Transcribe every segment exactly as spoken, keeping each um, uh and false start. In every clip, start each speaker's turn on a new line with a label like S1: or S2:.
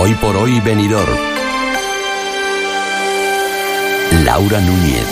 S1: Hoy por hoy Benidorm. Laura Núñez.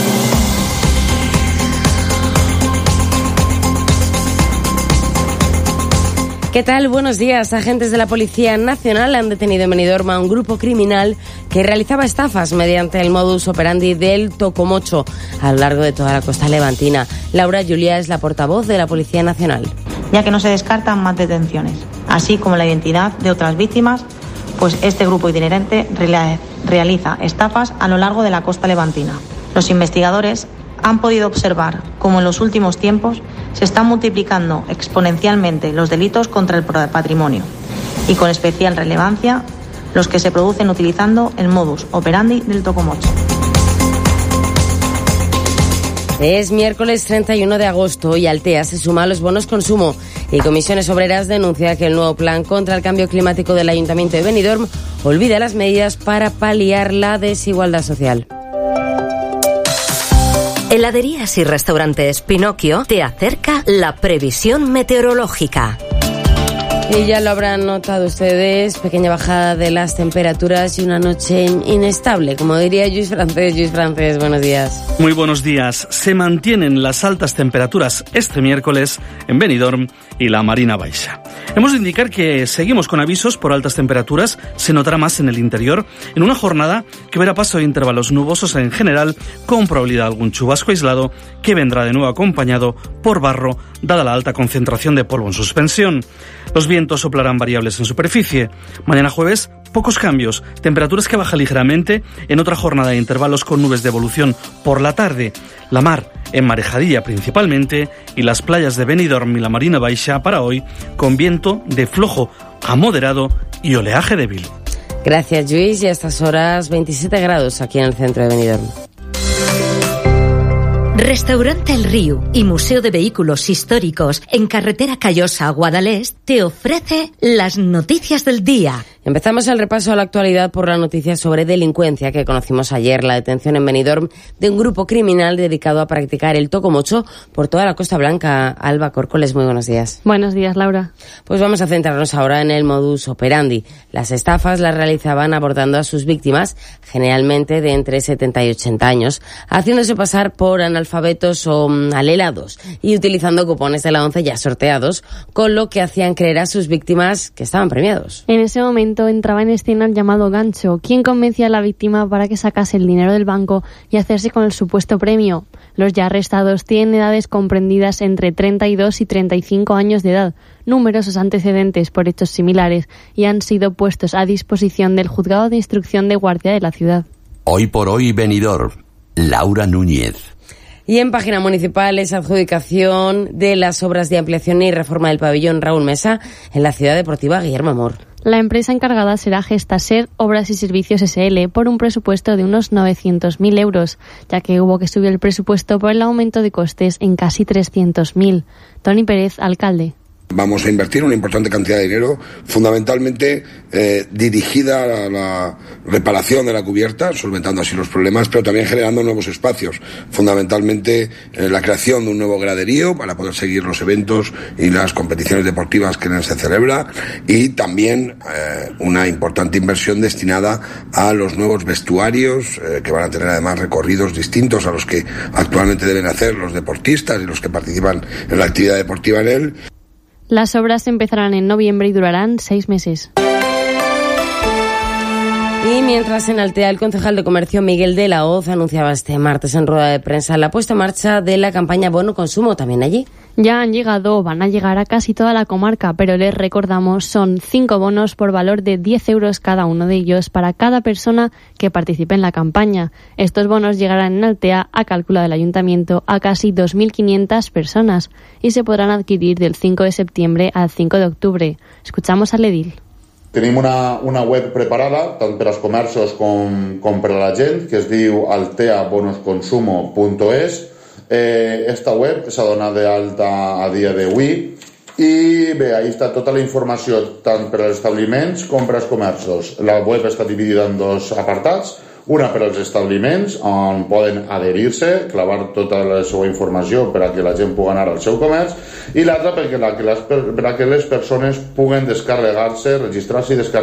S2: ¿Qué tal? Buenos días. Agentes de la Policía Nacional han detenido en Benidorm a un grupo criminal que realizaba estafas mediante el modus operandi del tocomocho a lo largo de toda la costa levantina. Laura Julia es la portavoz de la Policía Nacional.
S3: Ya que no se descartan más detenciones, así como la identidad de otras víctimas, pues este grupo itinerante realiza estafas a lo largo de la costa levantina. Los investigadores han podido observar cómo en los últimos tiempos se están multiplicando exponencialmente los delitos contra el patrimonio y con especial relevancia los que se producen utilizando el modus operandi del tocomocho.
S2: Es miércoles treinta y uno de agosto y Altea se suma a los bonos consumo y Comisiones Obreras denuncia que el nuevo plan contra el cambio climático del Ayuntamiento de Benidorm olvida las medidas para paliar la desigualdad social.
S4: Heladerías y restaurantes Pinocchio te acerca la previsión meteorológica.
S2: Y ya lo habrán notado ustedes, pequeña bajada de las temperaturas y una noche inestable, como diría Lluís Francés. Lluís Francés, buenos días.
S5: Muy buenos días. Se mantienen las altas temperaturas este miércoles en Benidorm y la Marina Baixa. Hemos de indicar que seguimos con avisos por altas temperaturas, se notará más en el interior, en una jornada que verá paso de intervalos nubosos en general, con probabilidad de algún chubasco aislado, que vendrá de nuevo acompañado por barro, dada la alta concentración de polvo en suspensión. Los vientos soplarán variables en superficie. Mañana jueves, pocos cambios, temperaturas que bajan ligeramente en otra jornada de intervalos con nubes de evolución por la tarde. La mar en marejadilla principalmente y las playas de Benidorm y la Marina Baixa para hoy con viento de flojo a moderado y oleaje débil.
S2: Gracias, Lluís. Y a estas horas veintisiete grados aquí en el centro de Benidorm.
S4: Restaurante El Río y Museo de Vehículos Históricos en Carretera Callosa, Guadalest, te ofrece las noticias del día.
S2: Empezamos el repaso a la actualidad por la noticia sobre delincuencia que conocimos ayer, la detención en Benidorm de un grupo criminal dedicado a practicar el tocomocho por toda la Costa Blanca. Alba Córcoles, muy buenos días.
S6: Buenos días, Laura.
S2: Pues vamos a centrarnos ahora en el modus operandi. Las estafas las realizaban abordando a sus víctimas, generalmente de entre setenta y ochenta años, haciéndose pasar por analfabetos o alelados y utilizando cupones de la ONCE ya sorteados, con lo que hacían creer a sus víctimas que estaban premiados.
S6: En ese momento entraba en escena el llamado gancho, quien convencía a la víctima para que sacase el dinero del banco y hacerse con el supuesto premio. Los ya arrestados tienen edades comprendidas entre treinta y dos y treinta y cinco años de edad, numerosos antecedentes por hechos similares y han sido puestos a disposición del Juzgado de Instrucción de Guardia de la ciudad.
S1: Hoy por hoy Benidorm. Laura Núñez.
S2: Y en página municipal es adjudicación de las obras de ampliación y reforma del pabellón Raúl Mesa en la ciudad deportiva Guillermo Amor.
S6: La empresa encargada será Gestaser Obras y Servicios ese ele por un presupuesto de unos novecientos mil euros, ya que hubo que subir el presupuesto por el aumento de costes en casi trescientos mil. Tony Pérez, alcalde.
S7: Vamos a invertir una importante cantidad de dinero, fundamentalmente eh, dirigida a la reparación de la cubierta, solventando así los problemas, pero también generando nuevos espacios, fundamentalmente eh, la creación de un nuevo graderío para poder seguir los eventos y las competiciones deportivas que en él se celebra, y también eh, una importante inversión destinada a los nuevos vestuarios eh, que van a tener además recorridos distintos a los que actualmente deben hacer los deportistas y los que participan en la actividad deportiva en él.
S6: Las obras empezarán en noviembre y durarán seis meses.
S2: Y mientras en Altea el concejal de Comercio Miguel de la Hoz anunciaba este martes en rueda de prensa la puesta en marcha de la campaña Bono Consumo también allí.
S6: Ya han llegado o van a llegar a casi toda la comarca, pero les recordamos, son cinco bonos por valor de diez euros cada uno de ellos para cada persona que participe en la campaña. Estos bonos llegarán en Altea, a cálculo del ayuntamiento, a casi dos mil quinientas personas y se podrán adquirir del cinco de septiembre al cinco de octubre. Escuchamos al edil.
S8: Tenim una, una web preparada, tant per als comerços com, com per a la gent, que es diu altea bonos consumo punto es. Eh, esta web s'ha donat d'alta a dia d'avui i bé, ahí està tota la informació tant per als establiments com per als comerços. La web està dividida en dos apartats. Una per als establiments, on poden adherir-se, clavar tota la seva informació per a que la gent pugui anar al seu comerç, i l'altra per a que les, per a que les persones puguen descarregar-se, registrar-se i descarregar